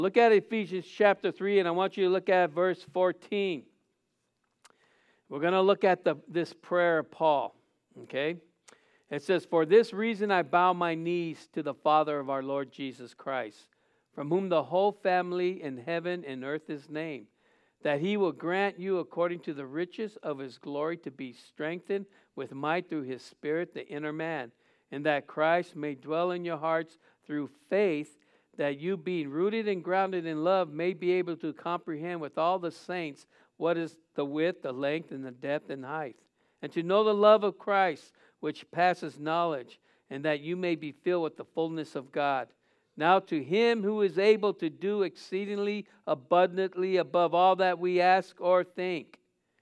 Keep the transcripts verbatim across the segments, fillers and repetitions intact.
Look at Ephesians chapter three, and I want you to look at verse fourteen. We're going to look at the, this prayer of Paul, okay? It says, "For this reason I bow my knees to the Father of our Lord Jesus Christ, from whom the whole family in heaven and earth is named, that he will grant you according to the riches of his glory to be strengthened with might through his Spirit, the inner man, and that Christ may dwell in your hearts through faith, that you being rooted and grounded in love may be able to comprehend with all the saints what is the width, the length, and the depth and height, and to know the love of Christ, which passes knowledge, and that you may be filled with the fullness of God. Now to him who is able to do exceedingly abundantly above all that we ask or think."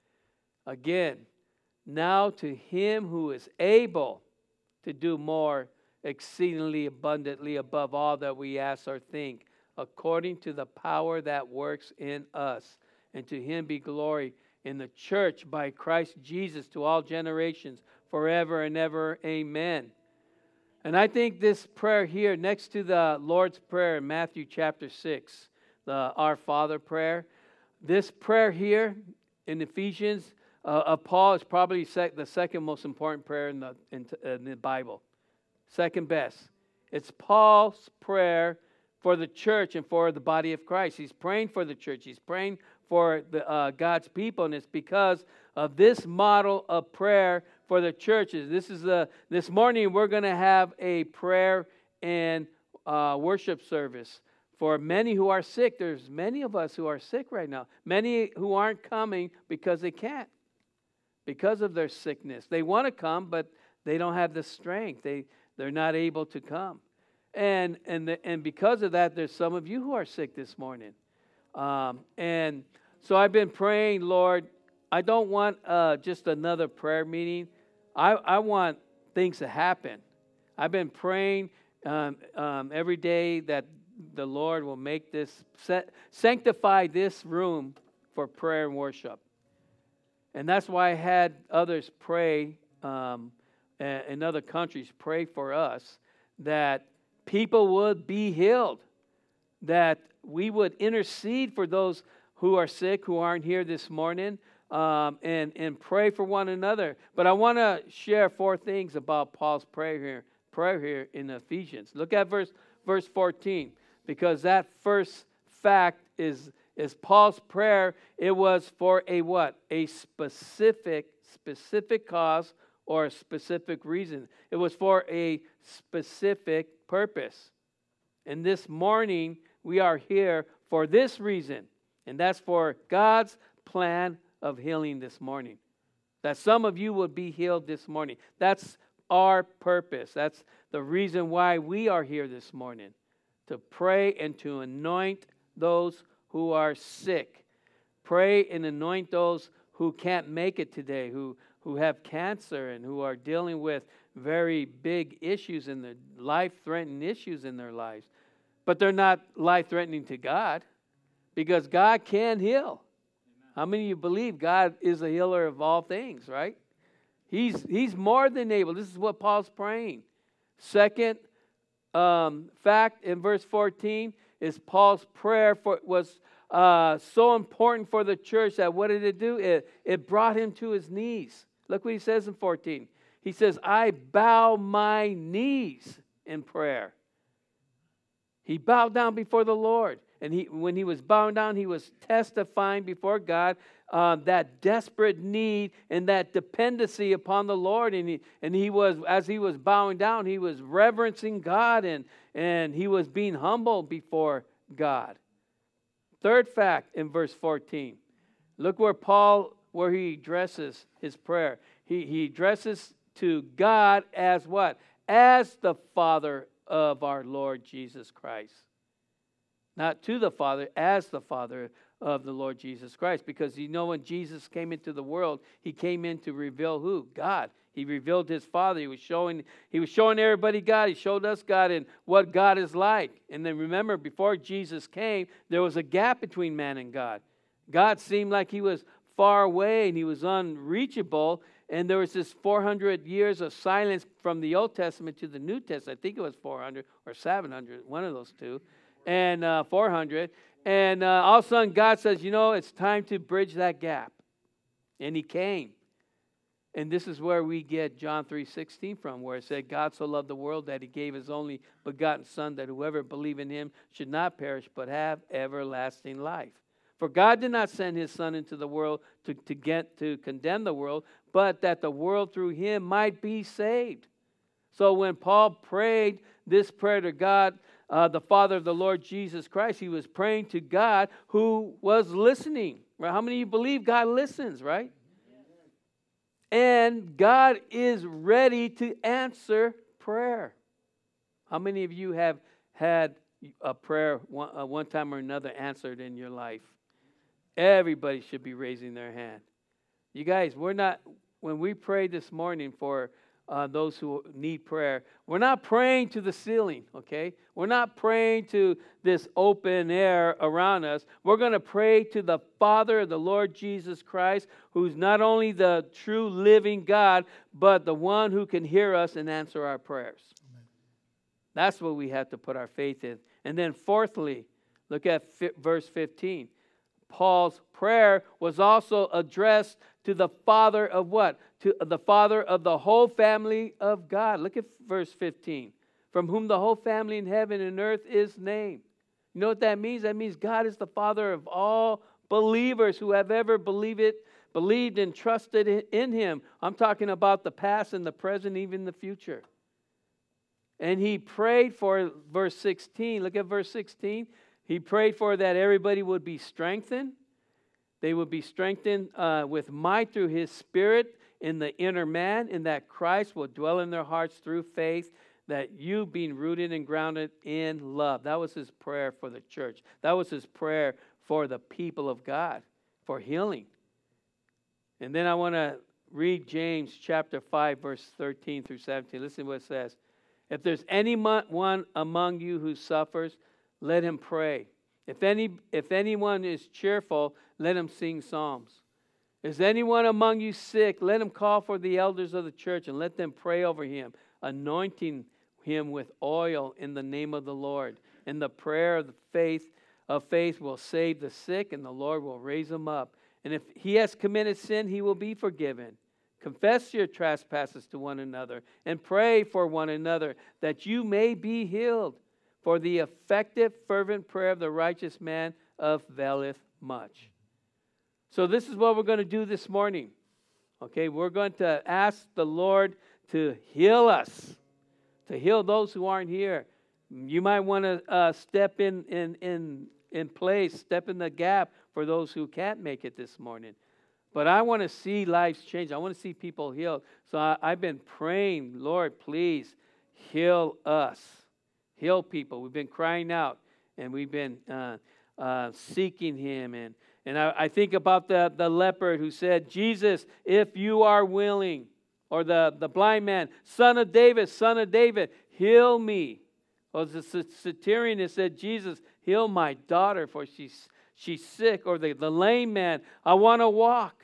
Again, now to him who is able to do more exceedingly abundantly above all that we ask or think, according to the power that works in us. And to him be glory in the church by Christ Jesus to all generations, forever and ever. Amen. And I think this prayer here, next to the Lord's Prayer in Matthew chapter six, the Our Father prayer, this prayer here in Ephesians uh, of Paul is probably sec- the second most important prayer in the, in, in the Bible. Second best. It's Paul's prayer for the church and for the body of Christ. He's praying for the church. He's praying for the, uh, God's people, and it's because of this model of prayer for the churches. This is a, this morning we're going to have a prayer and uh, worship service for many who are sick. There's many of us who are sick right now. Many who aren't coming because they can't, because of their sickness. They want to come, but they don't have the strength. They they're not able to come, and and the, and because of that, there's some of you who are sick this morning, um, and so I've been praying, Lord, I don't want uh, just another prayer meeting. I, I want things to happen. I've been praying um, um, every day that the Lord will make this, set, sanctify this room for prayer and worship. And that's why I had others pray um, in other countries, pray for us, that people would be healed, that we would intercede for those who are sick, who aren't here this morning, Um, and, and pray for one another. But I want to share four things about Paul's prayer here, prayer here in Ephesians. Look at verse verse fourteen, because that first fact is, is Paul's prayer. It was for a what? A specific, specific cause or a specific reason. It was for a specific purpose. And this morning, we are here for this reason, and that's for God's plan of healing this morning. That some of you would be healed this morning. That's our purpose. That's the reason why we are here this morning. To pray and to anoint those who are sick. Pray and anoint those who can't make it today, who, who have cancer and who are dealing with very big issues in their life-threatening issues in their lives. But they're not life-threatening to God, because God can heal. How many of you believe God is a healer of all things, right? He's He's more than able. This is what Paul's praying. Second um, fact in verse fourteen is Paul's prayer for was uh, so important for the church that what did it do? It, it brought him to his knees. Look what he says in fourteen. He says, "I bow my knees in prayer." He bowed down before the Lord. And he, when he was bowing down, he was testifying before God uh, that desperate need and that dependency upon the Lord. And he, and he was, as he was bowing down, he was reverencing God, and, and he was being humble before God. Third fact in verse fourteen. Look where Paul, where he addresses his prayer. He, he addresses to God as what? As the Father of our Lord Jesus Christ. Not to the Father, as the Father of the Lord Jesus Christ. Because you know, when Jesus came into the world, he came in to reveal who? God. He revealed his Father. He was showing, he was showing everybody God. He showed us God and what God is like. And then remember, before Jesus came, there was a gap between man and God. God seemed like he was far away and he was unreachable. And there was this four hundred years of silence from the Old Testament to the New Testament. I think it was four hundred or seven hundred, one of those two. and uh, four hundred. And uh, all of a sudden, God says, you know, it's time to bridge that gap. And he came. And this is where we get John three sixteen from, where it said, God so loved the world that he gave his only begotten Son, that whoever believe in him should not perish, but have everlasting life. For God did not send his Son into the world to, to get to condemn the world, but that the world through him might be saved. So when Paul prayed this prayer to God, uh, the Father of the Lord Jesus Christ, he was praying to God who was listening. Right? How many of you believe God listens, right? And God is ready to answer prayer. How many of you have had a prayer one, uh, one time or another answered in your life? Everybody should be raising their hand. You guys, we're not, when we pray this morning for uh, those who need prayer, we're not praying to the ceiling, okay? We're not praying to this open air around us. We're going to pray to the Father of the Lord Jesus Christ, who's not only the true living God, but the one who can hear us and answer our prayers. Amen. That's what we have to put our faith in. And then fourthly, look at fi- verse fifteen. Paul's prayer was also addressed to the Father of what? To the Father of the whole family of God. Look at verse fifteen. From whom the whole family in heaven and earth is named. You know what that means? That means God is the Father of all believers who have ever believed it, believed and trusted in him. I'm talking about the past and the present, even the future. And he prayed for verse sixteen. Look at verse sixteen. He prayed for that everybody would be strengthened. They would be strengthened uh, with might through his Spirit in the inner man, and that Christ will dwell in their hearts through faith, that you being rooted and grounded in love. That was his prayer for the church. That was his prayer for the people of God, for healing. And then I want to read James chapter five, verse thirteen through seventeen. Listen to what it says. If there's anyone among you who suffers, let him pray. If any, if anyone is cheerful, let him sing psalms. Is anyone among you sick? Let him call for the elders of the church and let them pray over him, anointing him with oil in the name of the Lord. And the prayer of the faith of faith will save the sick, and the Lord will raise him up. And if he has committed sin, he will be forgiven. Confess your trespasses to one another and pray for one another that you may be healed. For the effective, fervent prayer of the righteous man availeth much. So this is what we're going to do this morning. Okay, we're going to ask the Lord to heal us, to heal those who aren't here. You might want to uh, step in, in, in, in place, step in the gap for those who can't make it this morning. But I want to see lives change. I want to see people healed. So I, I've been praying, Lord, please heal us. Heal people. We've been crying out, and we've been uh, uh, seeking him. And, and I, I think about the, the leopard who said, Jesus, if you are willing. Or the, the blind man, son of David, son of David, heal me. Or the centurion that said, Jesus, heal my daughter, for she's, she's sick. Or the, the lame man, I want to walk.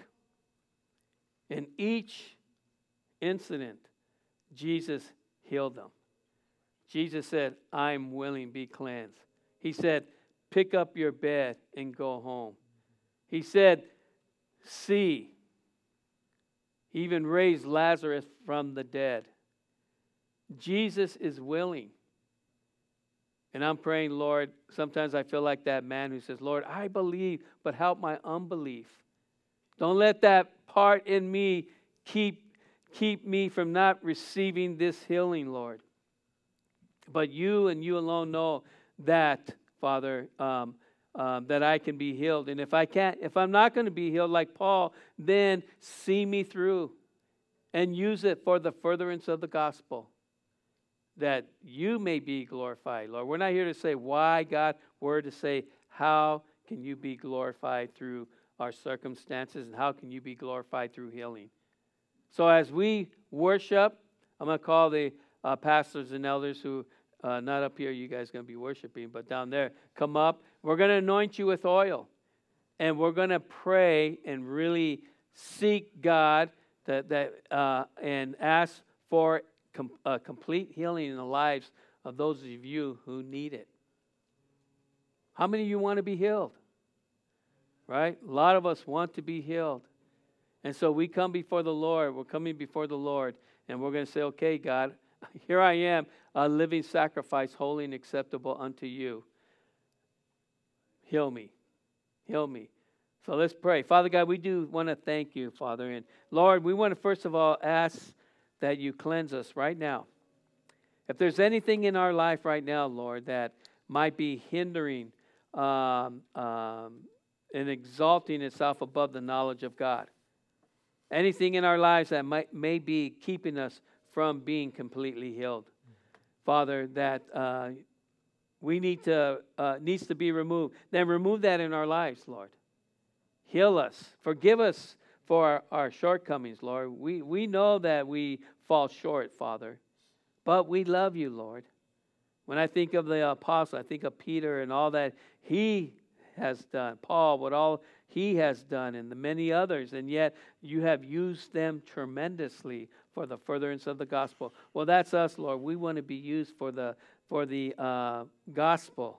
In each incident, Jesus healed them. Jesus said, I'm willing, be cleansed. He said, pick up your bed and go home. He said, see. He even raised Lazarus from the dead. Jesus is willing. And I'm praying, Lord, sometimes I feel like that man who says, Lord, I believe, but help my unbelief. Don't let that part in me keep, keep me from not receiving this healing, Lord. But you and you alone know that, Father, um, um, that I can be healed. And if I can't, if I'm not going to be healed like Paul, then see me through and use it for the furtherance of the gospel, that you may be glorified, Lord. We're not here to say why, God. We're to say how can you be glorified through our circumstances, and how can you be glorified through healing. So as we worship, I'm going to call the uh, pastors and elders who Uh, not up here, you guys are going to be worshiping, but down there, come up. We're going to anoint you with oil. And we're going to pray and really seek God that, that uh, and ask for com- uh, complete healing in the lives of those of you who need it. How many of you want to be healed? Right? A lot of us want to be healed. And so we come before the Lord. We're coming before the Lord. And we're going to say, okay, God, here I am, a living sacrifice, holy and acceptable unto you. Heal me. Heal me. So let's pray. Father God, we do want to thank you, Father. And Lord, we want to first of all ask that you cleanse us right now. If there's anything in our life right now, Lord, that might be hindering um, um, and exalting itself above the knowledge of God. Anything in our lives that might may be keeping us from being completely healed. Father, that uh, we need to uh, needs to be removed. Then remove that in our lives, Lord. Heal us. Forgive us for our, our shortcomings, Lord. We, we know that we fall short, Father. But we love you, Lord. When I think of the apostle, I think of Peter and all that he has done. Paul, what all he has done, and the many others. And yet you have used them tremendously for the furtherance of the gospel. Well, that's us, Lord. We want to be used for the, for the uh, gospel.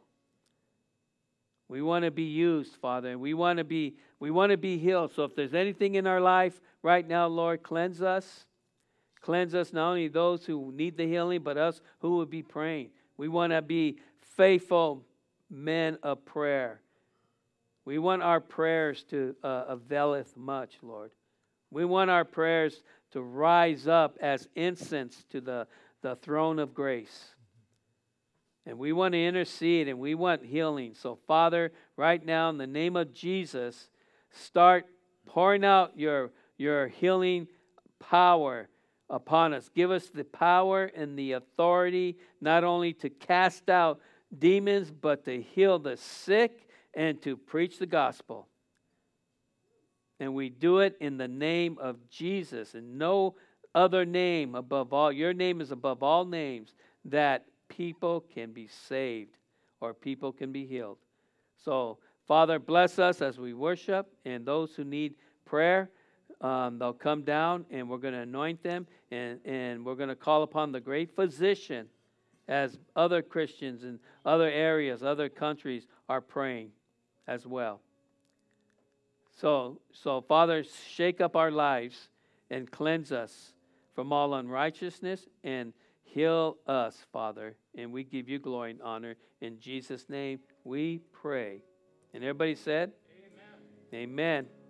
We want to be used, Father, and we want to be we want to be healed. So if there's anything in our life right now, Lord, cleanse us. Cleanse us, not only those who need the healing, but us who will be praying. We want to be faithful men of prayer. We want our prayers to uh, availeth much, Lord. We want our prayers to rise up as incense to the, the throne of grace. And we want to intercede and we want healing. So, Father, right now, in the name of Jesus, start pouring out your, your healing power upon us. Give us the power and the authority not only to cast out demons, but to heal the sick and to preach the gospel. And we do it in the name of Jesus and no other name above all. Your name is above all names, that people can be saved or people can be healed. So, Father, bless us as we worship, and those who need prayer, um, they'll come down and we're going to anoint them, and, and we're going to call upon the great physician as other Christians in other areas, other countries are praying as well. So, so Father, shake up our lives and cleanse us from all unrighteousness and heal us, Father. And we give you glory and honor. In Jesus' name we pray. And everybody said, Amen. Amen.